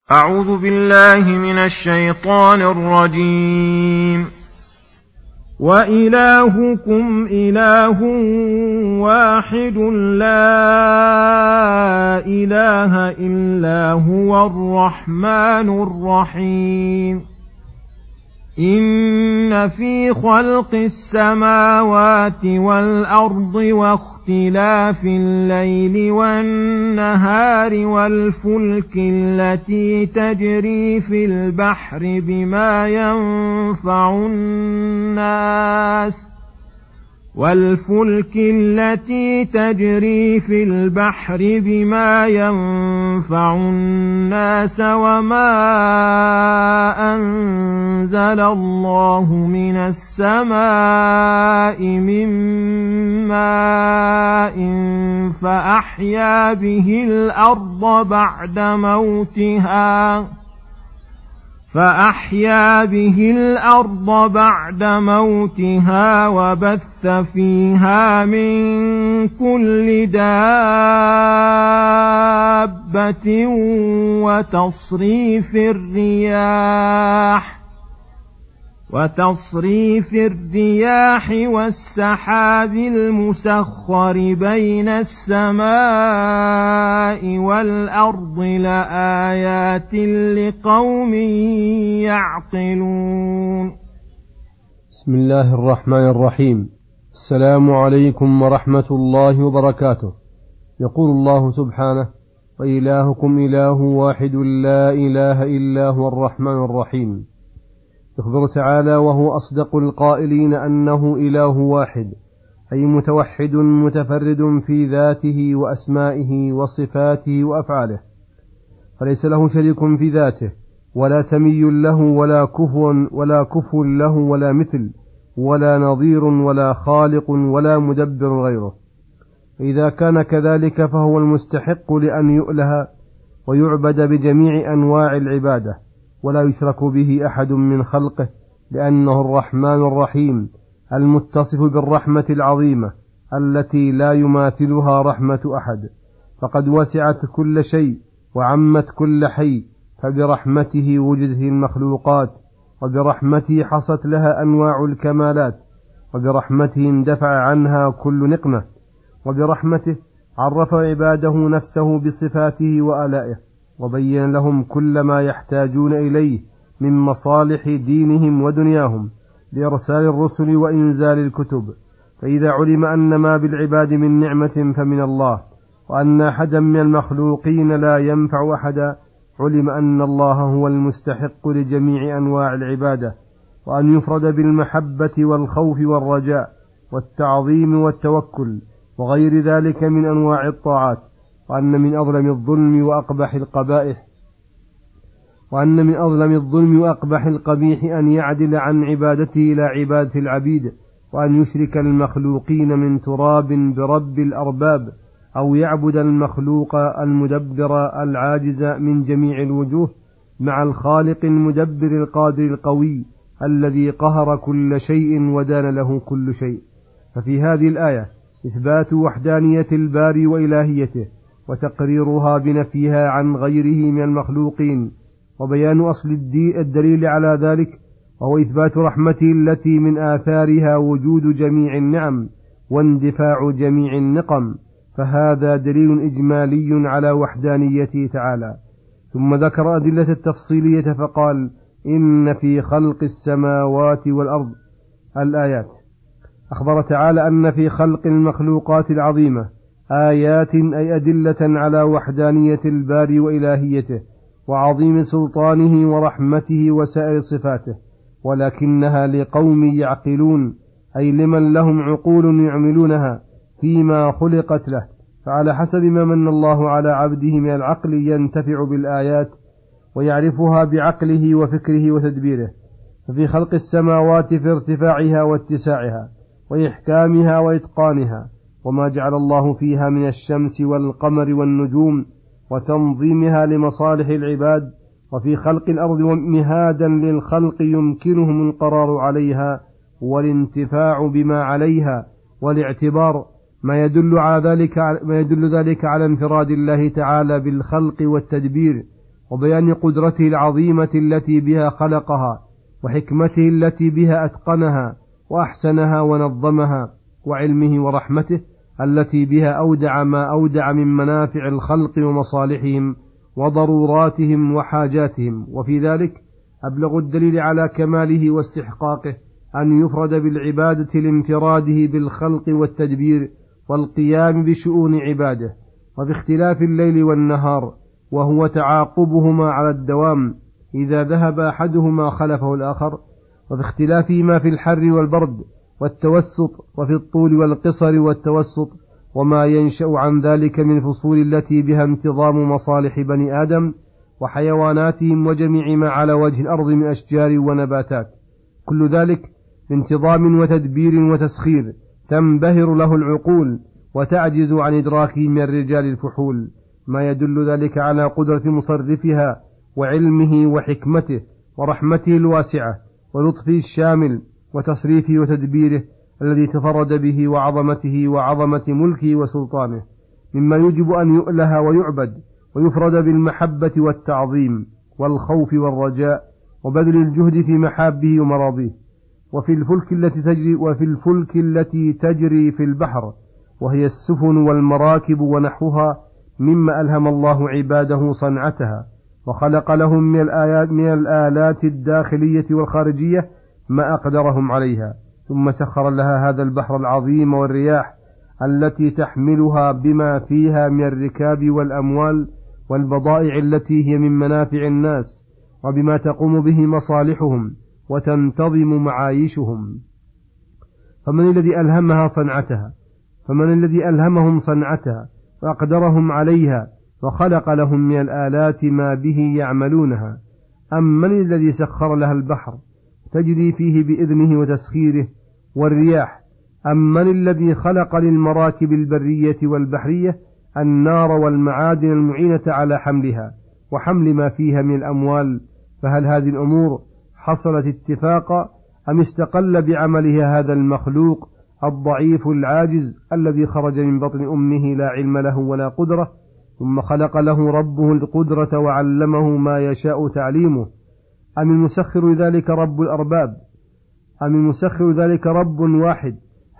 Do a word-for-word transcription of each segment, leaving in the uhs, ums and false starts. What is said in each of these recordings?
أعوذ بالله من الشيطان الرجيم. وإلهكم إله واحد لا إله إلا هو الرحمن الرحيم. إن في خلق السماوات والأرض واختلاف الليل والنهار والفلك التي تجري في البحر بما ينفع الناس والفلك التي تجري في البحر بما ينفع الناس وما أنزل الله من السماء من ماء فأحيا به الأرض بعد موتها فأحيا به الأرض بعد موتها وبث فيها من كل دابة وتصريف الرياح وتصريف الرياح والسحاب المسخر بين السماء والأرض لآيات لقوم يعقلون. بسم الله الرحمن الرحيم. السلام عليكم ورحمة الله وبركاته. يقول الله سبحانه: وإلهكم إله واحد لا إله إلا هو الرحمن الرحيم. يخبر تعالى وهو أصدق القائلين أنه إله واحد، أي متوحد متفرد في ذاته وأسمائه وصفاته وأفعاله، فليس له شريك في ذاته ولا سمي له ولا كفو ولا كفو له ولا مثل ولا نظير ولا خالق ولا مدبر غيره. إذا كان كذلك فهو المستحق لأن يؤله ويعبد بجميع أنواع العبادة ولا يشرك به أحد من خلقه، لأنه الرحمن الرحيم المتصف بالرحمة العظيمة التي لا يماثلها رحمة أحد، فقد وسعت كل شيء وعمت كل حي، فبرحمته وجدت المخلوقات، وبرحمته حصت لها أنواع الكمالات، وبرحمته اندفع عنها كل نقمة، وبرحمته عرف عباده نفسه بصفاته وآلائه، وبين لهم كل ما يحتاجون إليه من مصالح دينهم ودنياهم لإرسال الرسل وإنزال الكتب. فإذا علم أن ما بالعباد من نعمة فمن الله، وأن أحدا من المخلوقين لا ينفع أحدا، علم أن الله هو المستحق لجميع أنواع العبادة، وأن يفرد بالمحبة والخوف والرجاء والتعظيم والتوكل وغير ذلك من أنواع الطاعات، وأن من أظلم الظلم وأقبح القبائح وأن من أظلم الظلم وأقبح القبيح أن يعدل عن عبادته إلى عبادة العبيد، وأن يشرك المخلوقين من تراب برب الأرباب، أو يعبد المخلوق المدبر العاجز من جميع الوجوه مع الخالق المدبر القادر القوي الذي قهر كل شيء ودان له كل شيء. ففي هذه الآية إثبات وحدانية الباري وإلهيته، وتقريرها بنفيها عن غيره من المخلوقين، وبيان أصل الدليل على ذلك، وهو إثبات رحمته التي من آثارها وجود جميع النعم واندفاع جميع النقم، فهذا دليل إجمالي على وحدانيته تعالى. ثم ذكر أدلة التفصيلية فقال: إن في خلق السماوات والأرض. الآيات. أخبر تعالى أن في خلق المخلوقات العظيمة آيات، أي أدلة على وحدانية الباري وإلهيته وعظيم سلطانه ورحمته وسائر صفاته، ولكنها لقوم يعقلون، أي لمن لهم عقول يعملونها فيما خلقت له، فعلى حسب ما من الله على عبده من العقل ينتفع بالآيات ويعرفها بعقله وفكره وتدبيره. ففي خلق السماوات في ارتفاعها واتساعها وإحكامها وإتقانها، وما جعل الله فيها من الشمس والقمر والنجوم وتنظيمها لمصالح العباد، وفي خلق الأرض مهادا للخلق يمكنهم القرار عليها والانتفاع بما عليها والاعتبار، ما يدل على ذلك ما يدل ذلك على انفراد الله تعالى بالخلق والتدبير وبيان قدرته العظيمة التي بها خلقها، وحكمته التي بها أتقنها وأحسنها ونظمها، وعلمه ورحمته التي بها أودع ما أودع من منافع الخلق ومصالحهم وضروراتهم وحاجاتهم. وفي ذلك أبلغ الدليل على كماله واستحقاقه أن يفرد بالعبادة لانفراده بالخلق والتدبير والقيام بشؤون عباده، وفي اختلاف الليل والنهار، وهو تعاقبهما على الدوام، إذا ذهب أحدهما خلفه الآخر، وفي اختلافهما في الحر والبرد والتوسط، وفي الطول والقصر والتوسط، وما ينشأ عن ذلك من فصول التي بها انتظام مصالح بني آدم وحيواناتهم وجميع ما على وجه الأرض من أشجار ونباتات، كل ذلك بانتظام وتدبير وتسخير تنبهر له العقول وتعجز عن إدراكه من الرجال الفحول، ما يدل ذلك على قدرة مصرفها وعلمه وحكمته ورحمته الواسعة ولطفه الشامل وتصريفه وتدبيره الذي تفرد به وعظمته وعظمة ملكه وسلطانه، مما يجب أن يؤله ويعبد ويفرد بالمحبة والتعظيم والخوف والرجاء وبذل الجهد في محابه ومراضيه. وفي الفلك التي تجري وفي الفلك التي تجري في البحر، وهي السفن والمراكب ونحوها، مما ألهم الله عباده صنعتها، وخلق لهم من الآيات من الآلات الداخلية والخارجية ما أقدرهم عليها، ثم سخر لها هذا البحر العظيم والرياح التي تحملها بما فيها من الركاب والأموال والبضائع التي هي من منافع الناس، وبما تقوم به مصالحهم وتنتظم معايشهم. فمن الذي ألهمها صنعتها فمن الذي ألهمهم صنعتها وأقدرهم عليها وخلق لهم من الآلات ما به يعملونها؟ أم من الذي سخر لها البحر تجري فيه بإذنه وتسخيره والرياح؟ أم من الذي خلق للمراكب البرية والبحرية النار والمعادن المعينة على حملها وحمل ما فيها من الأموال؟ فهل هذه الأمور حصلت اتفاقا أم استقل بعملها هذا المخلوق الضعيف العاجز الذي خرج من بطن أمه لا علم له ولا قدرة، ثم خلق له ربه القدرة وعلمه ما يشاء تعليمه؟ أم المسخر ذلك رب الأرباب؟ أم المسخر ذلك رب واحد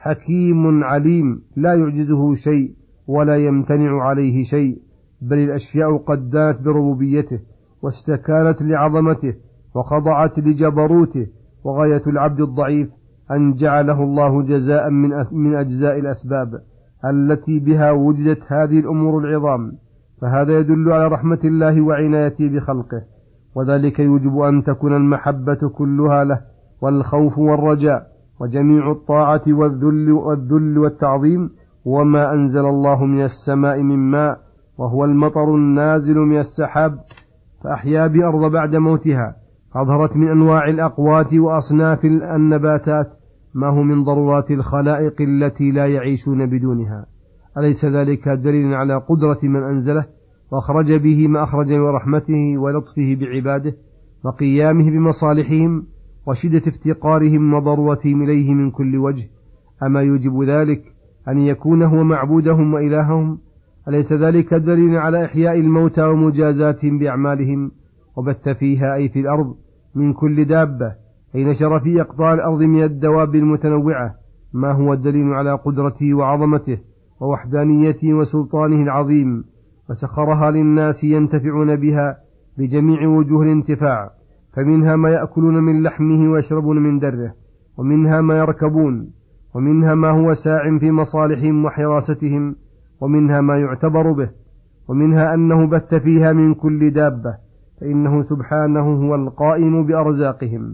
حكيم عليم لا يعجزه شيء ولا يمتنع عليه شيء، بل الأشياء قد دانت بربوبيته واستكانت لعظمته وخضعت لجبروته، وغاية العبد الضعيف أن جعله الله جزاء من, من أجزاء الأسباب التي بها وجدت هذه الأمور العظام. فهذا يدل على رحمة الله وعنايته بخلقه، وذلك يوجب أن تكون المحبة كلها له، والخوف والرجاء وجميع الطاعة والذل, والذل والتعظيم، وما أنزل الله من السماء من ماء، وهو المطر النازل من السحاب فأحيا بأرض بعد موتها، أظهرت من أنواع الأقوات وأصناف النباتات ما هو من ضرورات الخلائق التي لا يعيشون بدونها. أليس ذلك دليل على قدرة من أنزله وأخرج به ما أخرج من رحمته ولطفه بعباده وقيامه بمصالحهم وشدة افتقارهم وضرورتهم إليه من كل وجه؟ أما يوجب ذلك أن يكون هو معبودهم وإلههم؟ أليس ذلك دليل على إحياء الموتى ومجازاتهم بأعمالهم؟ وبث فيها أي في الأرض من كل دابة، أي نشر في أقطار الأرض من الدواب المتنوعة ما هو الدليل على قدرته وعظمته ووحدانيته وسلطانه العظيم، وسخرها للناس ينتفعون بها بجميع وجوه الانتفاع، فمنها ما يأكلون من لحمه ويشربون من دره، ومنها ما يركبون، ومنها ما هو ساع في مصالحهم وحراستهم، ومنها ما يعتبر به، ومنها أنه بث فيها من كل دابة، فإنه سبحانه هو القائم بأرزاقهم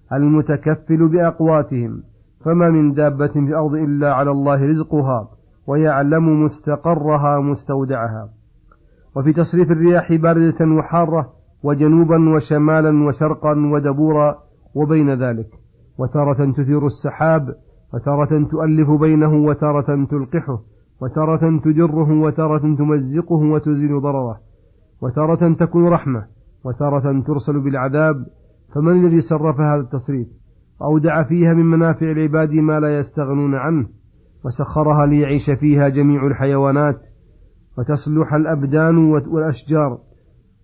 المتكفل بأقواتهم، فما من دابة في الأرض إلا على الله رزقها ويعلم مستقرها مستودعها. وفي تصريف الرياح باردة وحارة وجنوبا وشمالا وشرقا ودبورا وبين ذلك، وتارة تثير السحاب، وتارة تؤلف بينه، وتارة تلقحه، وتارة تجره، وتارة تمزقه وتزيل ضرره، وتارة تكون رحمة، وتارة ترسل بالعذاب. فمن الذي صرف هذا التصريف وأودع فيها من منافع العباد ما لا يستغنون عنه، وسخرها ليعيش فيها جميع الحيوانات وتصلح الأبدان والأشجار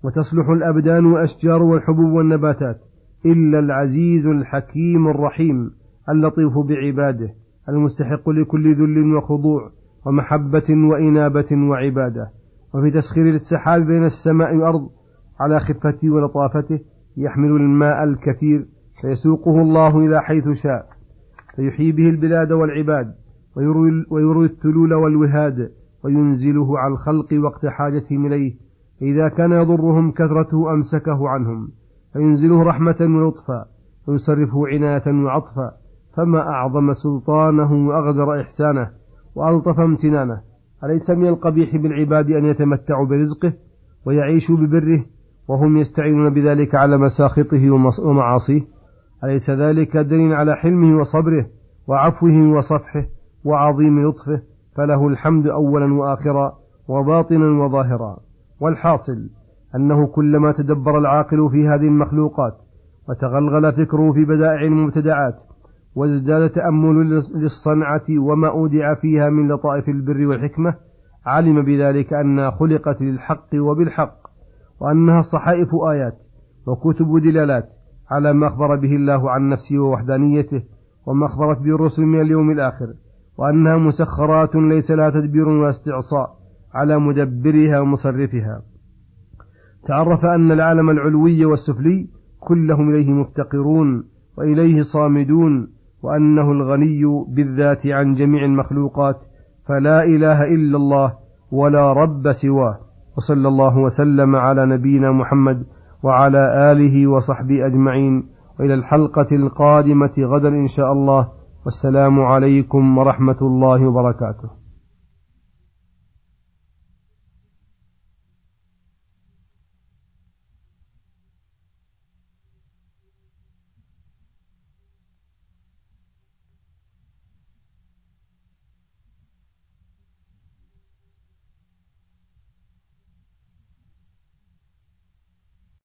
وتصلح الأبدان والأشجار والحبوب والنباتات، إلا العزيز الحكيم الرحيم اللطيف بعباده المستحق لكل ذل وخضوع ومحبة وإنابة وعبادة. وفي تسخير السحاب بين السماء والأرض على خفته ولطافته يحمل الماء الكثير فيسوقه الله إلى حيث شاء، فيحيي به البلاد والعباد، ويروي التلول والوهاد، وينزله على الخلق وقت حاجتهم إليه، فإذا كان يضرهم كثرته أمسكه عنهم، فينزله رحمة ولطفا، ويصرفه عناية وعطفا. فما أعظم سلطانه وأغزر إحسانه وألطف امتنانه. أليس من القبيح بالعباد أن يتمتعوا برزقه ويعيشوا ببره وهم يستعينون بذلك على مساخطه ومعاصيه؟ أليس ذلك دليل على حلمه وصبره وعفوه وصفحه وعظيم لطفه؟ فله الحمد أولا وآخرا وباطنا وظاهرا. والحاصل أنه كلما تدبر العاقل في هذه المخلوقات وتغلغل فكره في بدائع المبتدعات وازداد تأمل للصنعة وما أودع فيها من لطائف البر والحكمة، علم بذلك أنها خلقت للحق وبالحق، وأنها صحائف آيات وكتب دلالات على ما أخبر به الله عن نفسه ووحدانيته وما أخبرت به الرسل من اليوم الآخر، وأنها مسخرات ليس لها تدبير واستعصاء على مدبرها ومصرفها. تعرف أن العالم العلوي والسفلي كلهم إليه مفتقرون وإليه صامدون، وأنه الغني بالذات عن جميع المخلوقات، فلا إله إلا الله ولا رب سواه. وصلى الله وسلم على نبينا محمد وعلى آله وصحبه أجمعين، وإلى الحلقة القادمة غدا إن شاء الله، والسلام عليكم ورحمة الله وبركاته.